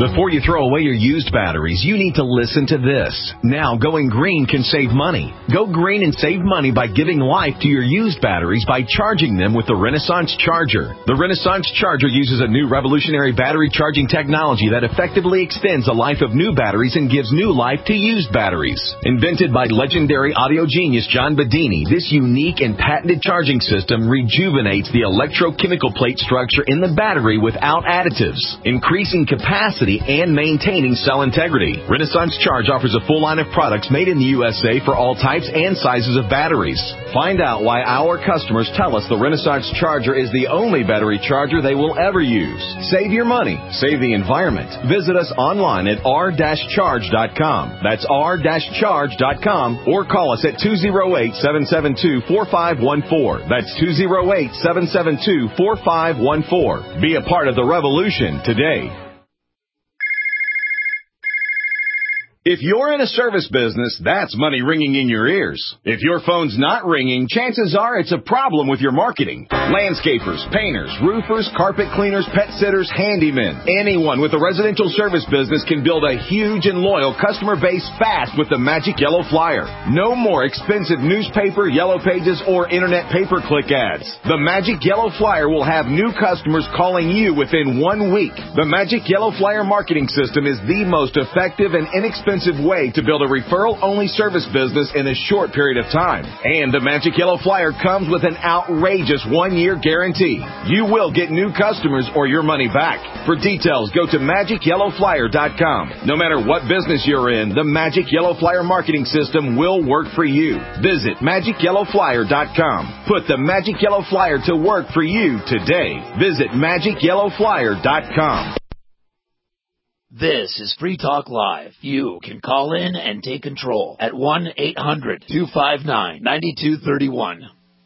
Before you throw away your used batteries, you need to listen to this. Now, going green can save money. Go green and save money by giving life to your used batteries by charging them with the Renaissance Charger. The Renaissance Charger uses a new revolutionary battery charging technology that effectively extends the life of new batteries and gives new life to used batteries. Invented by legendary audio genius John Bedini, this unique and patented charging system rejuvenates the electrochemical plate structure in the battery without additives, increasing capacity and maintaining cell integrity. Renaissance Charge offers a full line of products made in the U S A for all types and sizes of batteries. Find out why our customers tell us the Renaissance Charger is the only battery charger they will ever use. Save your money. Save the environment. Visit us online at r dash charge dot com. That's r dash charge dot com or call us at two oh eight, seven seven two, four five one four. That's two oh eight, seven seven two, four five one four. Be a part of the revolution today. If you're in a service business, that's money ringing in your ears. If your phone's not ringing, chances are it's a problem with your marketing. Landscapers, painters, roofers, carpet cleaners, pet sitters, handymen. Anyone with a residential service business can build a huge and loyal customer base fast with the Magic Yellow Flyer. No more expensive newspaper, yellow pages, or internet pay-per-click ads. The Magic Yellow Flyer will have new customers calling you within one week. The Magic Yellow Flyer marketing system is the most effective and inexpensive way to build a referral-only service business in a short period of time. And the Magic Yellow Flyer comes with an outrageous one-year guarantee. You will get new customers or your money back. For details, go to magic yellow flyer dot com. No matter what business you're in, the Magic Yellow Flyer marketing system will work for you. Visit magic yellow flyer dot com. Put the Magic Yellow Flyer to work for you today. Visit magic yellow flyer dot com. This is Free Talk Live. You can call in and take control at one eight hundred two five nine nine two three one.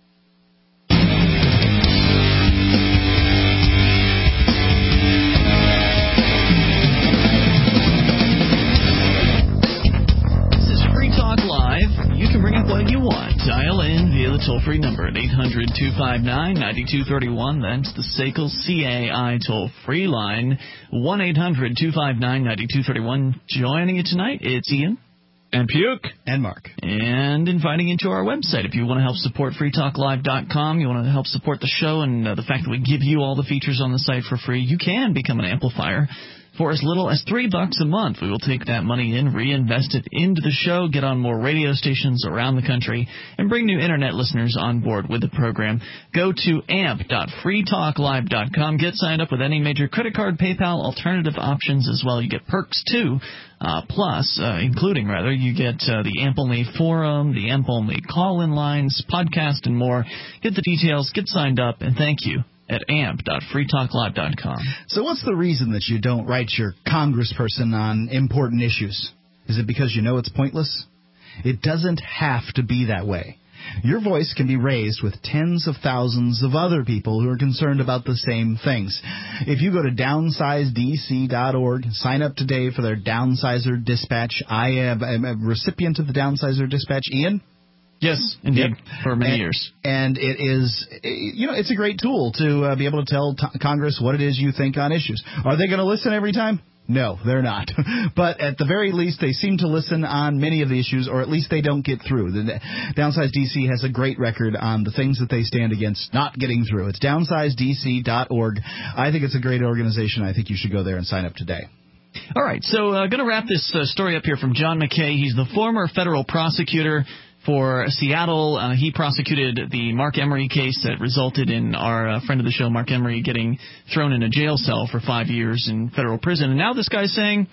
This is Free Talk Live. You can bring up what you want. Dial in via the toll-free number at eight hundred two five nine nine two three one. That's the S A C L C A I toll-free line. one eight hundred two five nine nine two three one. Joining you tonight, it's Ian. And Puke. And Mark. And inviting you to our website. If you want to help support free talk live dot com, you want to help support the show and uh, the fact that we give you all the features on the site for free, you can become an amplifier. For as little as three bucks a month, we will take that money in, reinvest it into the show, get on more radio stations around the country, and bring new internet listeners on board with the program. Go to amp dot free talk live dot com. Get signed up with any major credit card, PayPal, alternative options as well. You get perks too. Uh, plus, uh, including rather, you get uh, the A M P-only forum, the A M P-only call-in lines, podcast, and more. Get the details, get signed up, and thank you at amp dot free talk live dot com. So what's the reason that you don't write your congressperson on important issues? Is it because you know it's pointless? It doesn't have to be that way. Your voice can be raised with tens of thousands of other people who are concerned about the same things. If you go to downsize d c dot org, sign up today for their Downsizer Dispatch. I am a recipient of the Downsizer Dispatch. Ian? Yes, indeed, yep. For many and, years. And it is, you know, it's a great tool to uh, be able to tell t- Congress what it is you think on issues. Are they going to listen every time? No, they're not. But at the very least, they seem to listen on many of the issues, or at least they don't get through. The Downsize D C has a great record on the things that they stand against not getting through. It's downsize d c dot org. I think it's a great organization. I think you should go there and sign up today. All right, so I'm uh, going to wrap this uh, story up here from John McKay. He's the former federal prosecutor for Seattle. Uh, he prosecuted the Mark Emery case that resulted in our uh, friend of the show, Mark Emery, getting thrown in a jail cell for five years in federal prison. And now this guy's saying,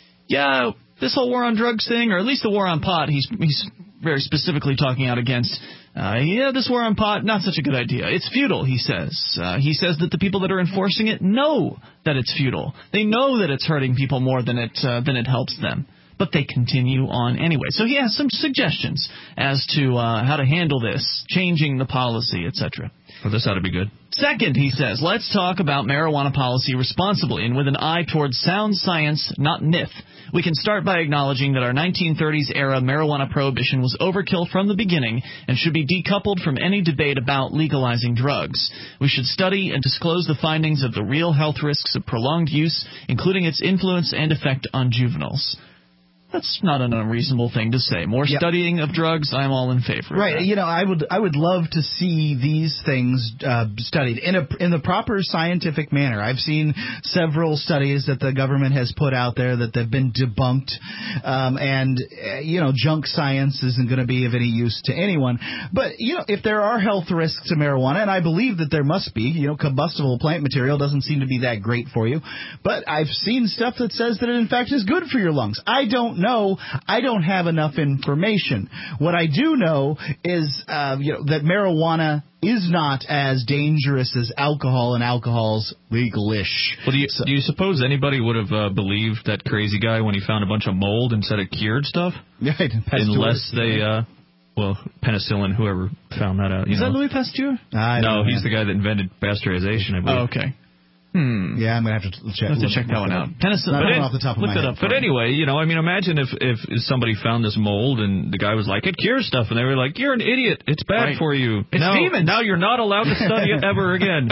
yeah, this whole war on drugs thing, or at least the war on pot, he's, he's very specifically talking out against, uh, yeah, this war on pot, not such a good idea. It's futile, he says. Uh, he says that the people that are enforcing it know that it's futile. They know that it's hurting people more than it uh, than it helps them. But they continue on anyway. So he has some suggestions as to uh, how to handle this, changing the policy, et cetera. Well, this ought to be good. Second, he says, let's talk about marijuana policy responsibly and with an eye towards sound science, not myth. We can start by acknowledging that our nineteen thirties era marijuana prohibition was overkill from the beginning and should be decoupled from any debate about legalizing drugs. We should study and disclose the findings of the real health risks of prolonged use, including its influence and effect on juveniles. That's not an unreasonable thing to say. More yep. studying of drugs, I'm all in favor. Right. Of that. You know, I would I would love to see these things uh, studied in a in the proper scientific manner. I've seen several studies that the government has put out there that have been debunked, um, and uh, you know, junk science isn't going to be of any use to anyone. But you know, if there are health risks to marijuana, and I believe that there must be, you know, combustible plant material doesn't seem to be that great for you. But I've seen stuff that says that it in fact is good for your lungs. I don't know. I don't have enough information. What I do know is, uh, you know, that marijuana is not as dangerous as alcohol, and alcohol's legal-ish. Well, do you, so, do you suppose anybody would have uh, believed that crazy guy when he found a bunch of mold and said it cured stuff? Yeah, unless they, uh, well, penicillin, whoever found that out. You is know. that Louis Pasteur? I no, know, he's man. the guy that invented pasteurization, I believe. Oh, okay. Hmm. Yeah, I'm gonna have to check. Have to check that one out. Penicillin. Not off the top of my head. But anyway, you know, I mean, imagine if if somebody found this mold and the guy was like, "It cures stuff," and they were like, "You're an idiot. It's bad right. for you. It's now, demons. Now you're not allowed to study it ever again."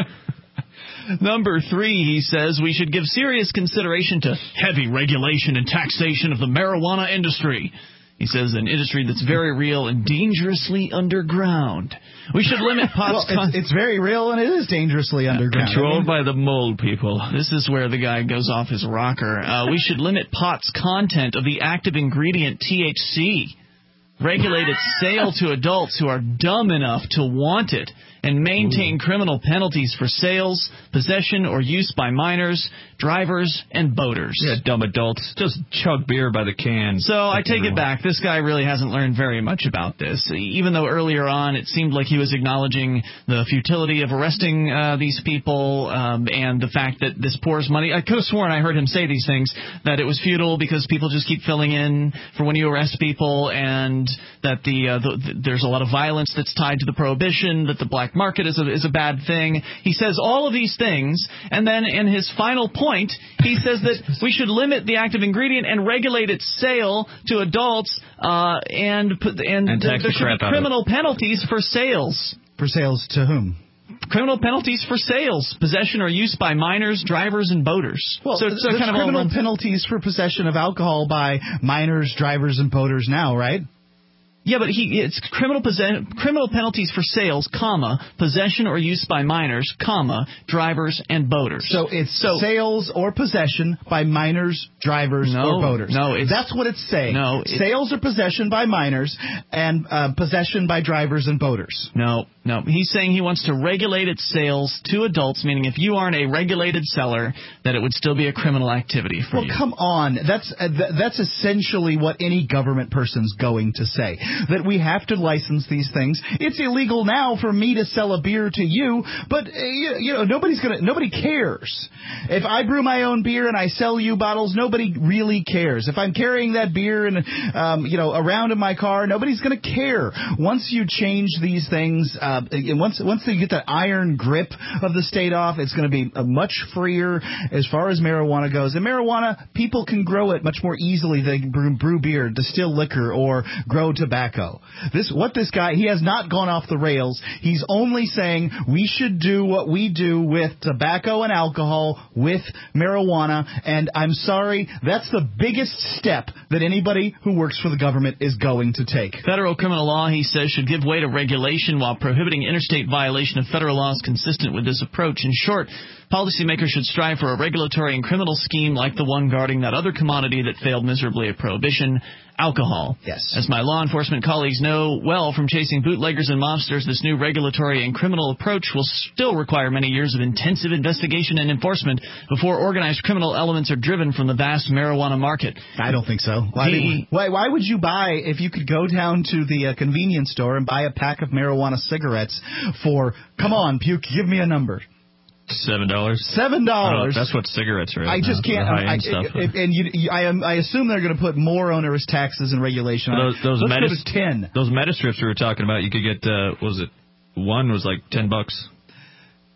Number three, he says, we should give serious consideration to heavy regulation and taxation of the marijuana industry. He says an industry that's very real and dangerously underground. We should limit pot's... well, it's, it's very real and it is dangerously underground. Controlled by the mold people. This is where the guy goes off his rocker. Uh, we should limit pot's content of the active ingredient T H C. Regulate its sale to adults who are dumb enough to want it, and maintain Ooh. criminal penalties for sales, possession, or use by minors, drivers, and boaters. Yeah, dumb adults. Just chug beer by the can. So I take everyone. it back. This guy really hasn't learned very much about this. Even though earlier on it seemed like he was acknowledging the futility of arresting uh, these people um, and the fact that this pours money. I could have sworn I heard him say these things, that it was futile because people just keep filling in for when you arrest people, and that the, uh, the, the there's a lot of violence that's tied to the prohibition, that the black market is a, is a bad thing. He says all of these things, and then in his final point, he says that we should limit the active ingredient and regulate its sale to adults, uh, and and, and there, there should be criminal penalties for sales. For sales to whom? Criminal penalties for sales, possession or use by minors, drivers, and boaters. Well, so, there's so kind of criminal penalties for possession of alcohol by minors, drivers, and boaters now, right? Yeah, but he it's criminal possess- criminal penalties for sales, comma, possession or use by minors, comma, drivers and boaters. So it's so, sales or possession by minors, drivers, no, or boaters. No, it's, that's what it's saying. No, it's, sales or possession by minors and uh, possession by drivers and boaters. No, no. He's saying he wants to regulate its sales to adults, meaning if you aren't a regulated seller, that it would still be a criminal activity for well, you. Well, come on. That's uh, th- that's essentially what any government person's going to say. That we have to license these things. It's illegal now for me to sell a beer to you, but uh, you, you know nobody's gonna nobody cares. If I brew my own beer and I sell you bottles, nobody really cares. If I'm carrying that beer and um, you know around in my car, nobody's gonna care. Once you change these things, uh, and once once you get that iron grip of the state off, it's going to be uh, much freer as far as marijuana goes. And marijuana, people can grow it much more easily than brew, brew beer, distill liquor, or grow tobacco. This what this guy, he has not gone off the rails. He's only saying we should do what we do with tobacco and alcohol with marijuana, and I'm sorry, that's the biggest step that anybody who works for the government is going to take. Federal criminal law, he says, should give way to regulation while prohibiting interstate violation of federal laws consistent with this approach. In short, policymakers should strive for a regulatory and criminal scheme like the one guarding that other commodity that failed miserably at prohibition, alcohol. Yes. As my law enforcement colleagues know well from chasing bootleggers and mobsters, this new regulatory and criminal approach will still require many years of intensive investigation and enforcement before organized criminal elements are driven from the vast marijuana market. I don't think so. Why, he, why, why would you buy, if you could go down to the uh, convenience store and buy a pack of marijuana cigarettes for, come on, Puke, give me a number. Seven dollars. Seven dollars. That's what cigarettes are. I just can't. I, I, I, and you, you, I, am, I assume they're going to put more onerous taxes and regulation on those, those Let's meta, go to ten. Those meta strips we were talking about, you could get. Uh, what was it? One was like ten bucks.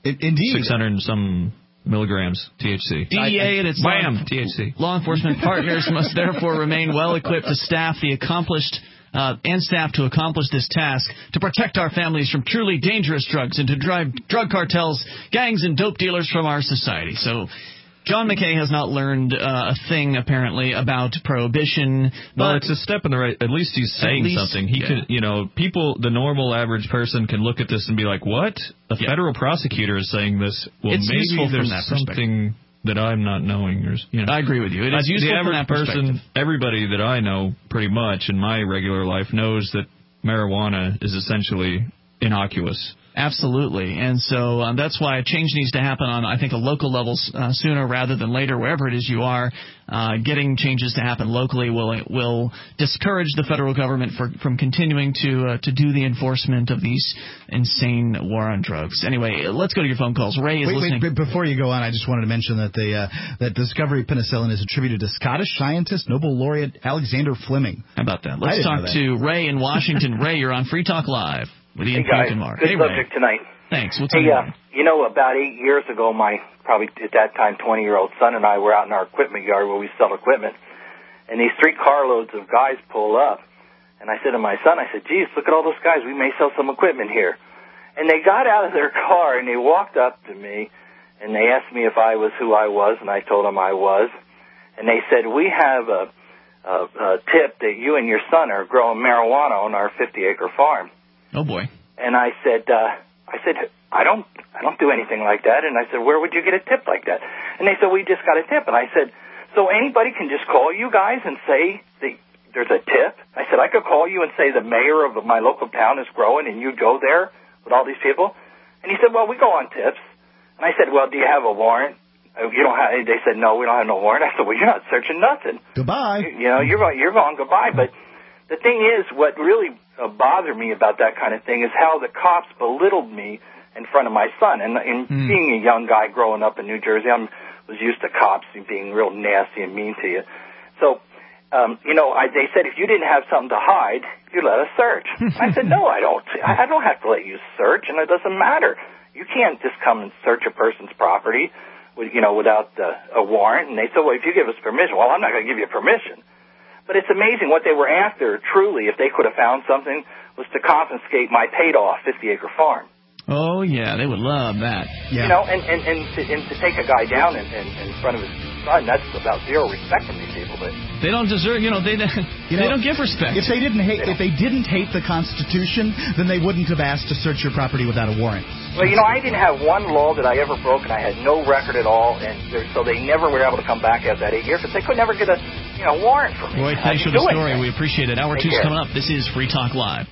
Indeed. six hundred and some milligrams T H C. D E A and its Bam, T H C. Law enforcement partners must therefore remain well equipped to staff the accomplished uh, and staff to accomplish this task to protect our families from truly dangerous drugs and to drive drug cartels, gangs, and dope dealers from our society. So John McKay has not learned uh, a thing, apparently, about prohibition. But well, it's a step in the right... At least he's saying least, something. He yeah. could, you know, people, the normal average person can look at this and be like, what? A yeah. federal prosecutor is saying this. Well, it's maybe there's that something that I'm not knowing. Or, you know. I agree with you. It is I, useful the average from that person, everybody that I know pretty much in my regular life knows that marijuana is essentially innocuous. Absolutely. And so um, that's why a change needs to happen on, I think, a local level uh, sooner rather than later, wherever it is you are. Uh, getting changes to happen locally will will discourage the federal government for, from continuing to uh, to do the enforcement of these insane war on drugs. Anyway, let's go to your phone calls. Ray is wait, listening. Wait, before you go on, I just wanted to mention that the uh, that discovery penicillin is attributed to Scottish scientist, Nobel laureate Alexander Fleming. How about that? Let's talk to Ray in Washington. Ray, you're on Free Talk Live. With Ian hey guys, and Mark. good Hey, subject Ray. tonight. Thanks. What's hey, on uh, you know, about eight years ago, my probably at that time twenty-year-old son and I were out in our equipment yard where we sell equipment, and these three carloads of guys pull up, and I said to my son, I said, geez, look at all those guys. We may sell some equipment here. And they got out of their car, and they walked up to me, and they asked me if I was who I was, and I told them I was. And they said, we have a, a, a tip that you and your son are growing marijuana on our fifty-acre farm. Oh, boy. And I said, uh, I said, I don't, I don't do anything like that. And I said, where would you get a tip like that? And they said, we just got a tip. And I said, so anybody can just call you guys and say that there's a tip? I said, I could call you and say the mayor of my local town is growing, and you'd go there with all these people. And he said, well, we go on tips. And I said, well, do you have a warrant? You don't have. They said, no, we don't have no warrant. I said, well, you're not searching nothing. Goodbye. You, you know, you're you're going goodbye. But the thing is, what really uh, bothered me about that kind of thing is how the cops belittled me in front of my son. And, and mm. being a young guy growing up in New Jersey, I was used to cops being real nasty and mean to you. So, um, you know, I, they said if you didn't have something to hide, you let us search. I said, no, I don't. I don't have to let you search, and it doesn't matter. You can't just come and search a person's property, with, you know, without uh, a warrant. And they said, well, if you give us permission, well, I'm not going to give you permission. But it's amazing what they were after, truly, if they could have found something, was to confiscate my paid-off fifty-acre farm. Oh, yeah, they would love that. Yeah. You know, and, and, and, to, and to take a guy down in, in, in front of his son, that's about zero respect from these people. But they don't deserve, you know, they, you they know, don't give respect. If they didn't hate, if they didn't hate the Constitution, then they wouldn't have asked to search your property without a warrant. Well, you know, I didn't have one law that I ever broke, and I had no record at all, and so they never were able to come back after that eight years, because they could never get a, you know, warrant for me. Roy, thanks for the story. We appreciate it. Hour Take two's care. coming up. This is Free Talk Live.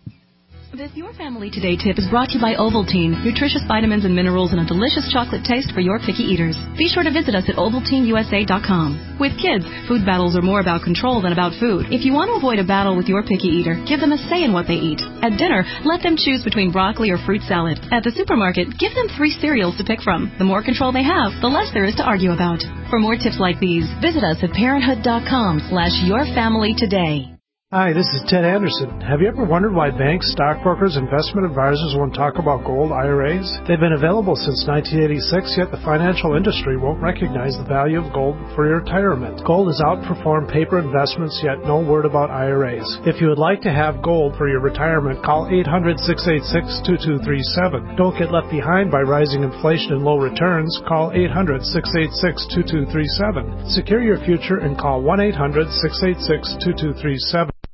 This Your Family Today tip is brought to you by Ovaltine, nutritious vitamins and minerals and a delicious chocolate taste for your picky eaters. Be sure to visit us at Ovaltine U S A dot com. With kids, food battles are more about control than about food. If you want to avoid a battle with your picky eater, give them a say in what they eat. At dinner, let them choose between broccoli or fruit salad. At the supermarket, give them three cereals to pick from. The more control they have, the less there is to argue about. For more tips like these, visit us at parenthood dot com slash your family today. Hi, this is Ted Anderson. Have you ever wondered why banks, stockbrokers, investment advisors won't talk about gold I R As? They've been available since nineteen eighty-six, yet the financial industry won't recognize the value of gold for your retirement. Gold has outperformed paper investments, yet no word about I R As. If you would like to have gold for your retirement, call eight hundred, six eight six, two two three seven. Don't get left behind by rising inflation and low returns. Call eight hundred, six eight six, two two three seven. Secure your future and call one eight hundred, six eight six, two two three seven.